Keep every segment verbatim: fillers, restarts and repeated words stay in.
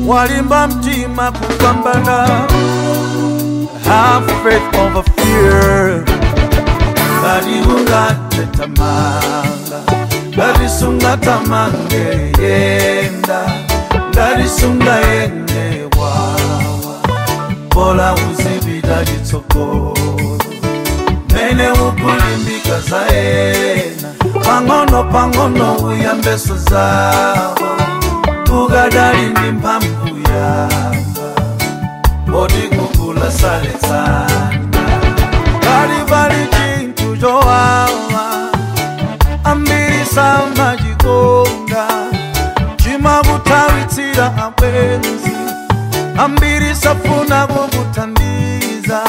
walimba mtima kupambana. Have faith over fear. Ngati ungate tamanga, ngati sunga tamange yenda, ngati sunga yende wawa, bola uzibida jitsokolo. Mene ukulimbika zaena, pangono pangono uyambeso zawo, ugadali ndi mphamvu yanga, odi kukula saletsana. Bali bali chintu jowawa, ambiri sama jikonda, chima butawitsira abwenzi, ambiri safuna kukutandiza,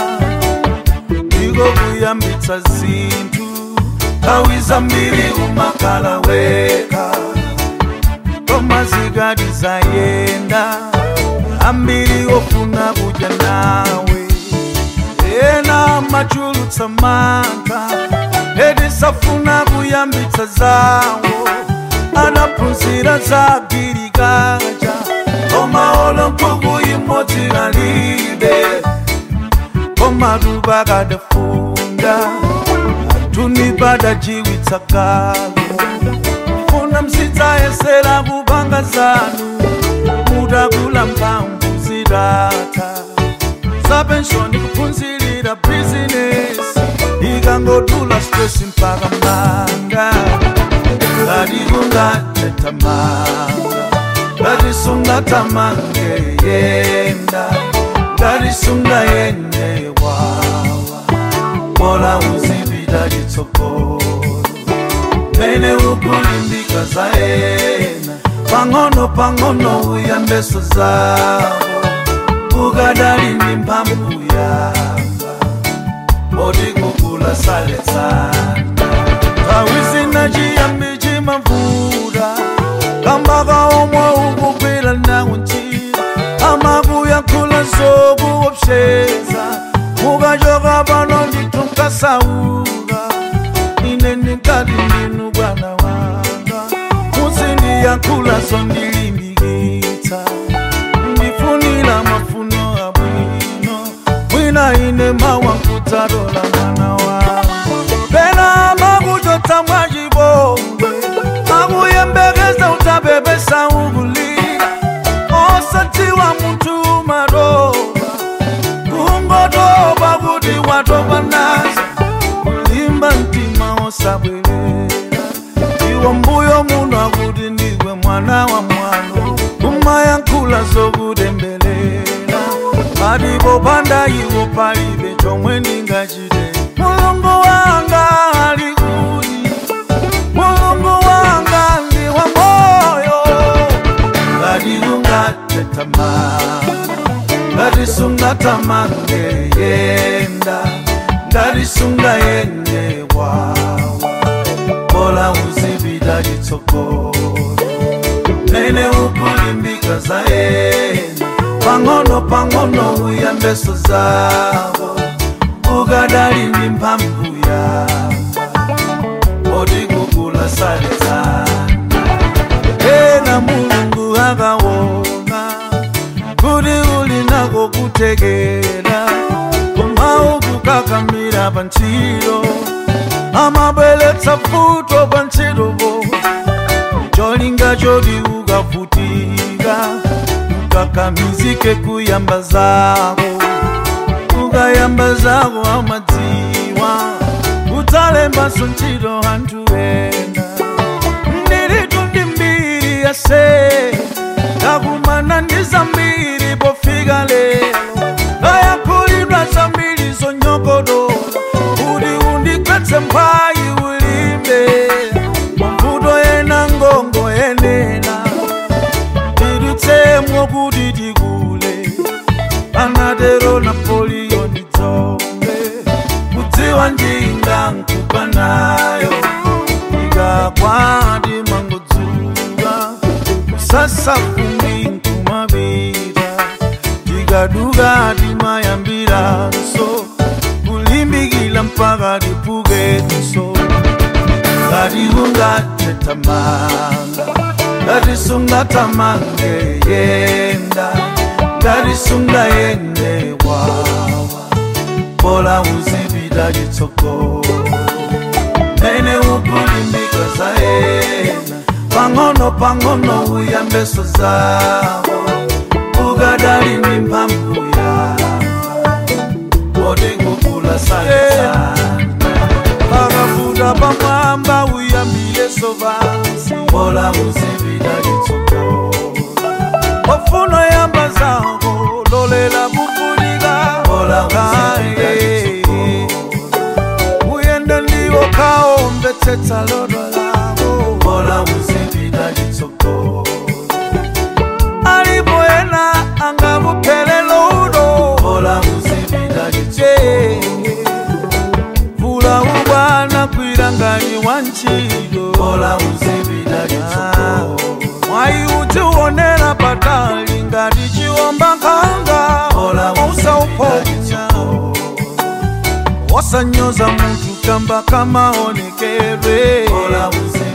igo kuyambitsa zinthu, kawiza mbiri umakala weka, koma zigadi zayenda, ambiri ofuna kuja nawe. Ena machulutsa mantha, edi safuna kuyambitsa zawo, anaphunzira za girikaja, koma olo nkhuku imodzi alibe, koma duba kadafunda, atuni badajiwitsa kalo, funa msitsa yesera kupanga zanu, mudakula mphamvu zidata, zapenshoni kuphunzirira business, ikangodula stress mpaka manga. Ngati ungate tamanga, ngati sunga tamange yenda, ngati sunga yende wawa, bola uzibida jitsokolo. Mene ukulimbika zaena, pangono pangono uyambeso zawo, ugadali ndi mphamvu yanga, odi kukula saletsana. Kawizina chiyambi chimavula, kambaka omwe ukugwira nawo ntchito, amakuyankhula zokuopseza, mukachoka pano ndithu nkasauka, ine ndikati ndinu bwana wanga, muzindiyankhula zondilimbikitsa, ndifunira mafuno abwino, mwina ine mawa nkudzarola mwana wangu. Pena makuchotsa mwachipongwe, makuyembekeza utabebesa ukulira, osadziwa munthu maroba, kungotopa kuti watopa nazo, kulimba mtima osabwerera, iwo mbuyo muno akuti ndiwe mwana wa mwano, kumayankhula zokudembelela, palipo panda iwo palibe chomwe ndingachite. Mulungu wanga ali kuti, Mulungu wanga ndi wa moyo. Ngati ungate tamanga, ngati sunga tamange yenda, ngati sunga yende wawa, bola uzibida jitsokolo. Mene ukulimbika zaena, pangono pangono uyambeso zawo, ugadali ndi mphamvu yanga, odi kukula saletsana. Ena Mulungu akaona kuti uli nako kuthekera, koma ukukakamira pa ntchito, amabweretsa vuto pa ntchitopo, cholinga choti ukavutika, ukakamizike kuyamba zako, ukayamba zako amadziwa, udzalembanso ntchito anthu ena. Ndiritu ndi mbiri yase, ndakumana ndi zambiri pofika lero, ndayankhulidwa zambiri zonyogodola, kuti undikwetse mphayi ulimbe, mavuto ena ngongo yenena, tidutsemwo kuti tikule, anatero Napoleon ndidzombe, kudziwa njinga nkupa nayo, ikakwati mangodzuka, kusasa fumbi nkumabira, tikaduka timayambiranso, kulimbikila mpaka tipukenso. Ngati ungate tamanga, ngati sunga tamange yenda, ngati sunga yende wawa, bola uzipita chitsogolo. Mene ukulimbika zaena, pangono pangono uyambeso zawo, ukadali ni mphamvu yava, ode kukula sana. Pakafuta pamwamba uyambile sovansi, bola uzipita chitsogolo. Ofuno yamba zako, lolela kufunika, bola uzipita chitsogolo. Uyenda ndiwo kaombe teta lodo lako, bola uzipita chitsogolo. Alipoena angabupele lodo, bola uzipita chitsogolo. Vula ubwana kwirangani wanchilo, bola uzipita chitsogolo. Mwai utiwonera patali ngati chiwomba nkanga, bola uzipita chitsogolo. Osanyoza muntu kamba kama onekere, bola uzipita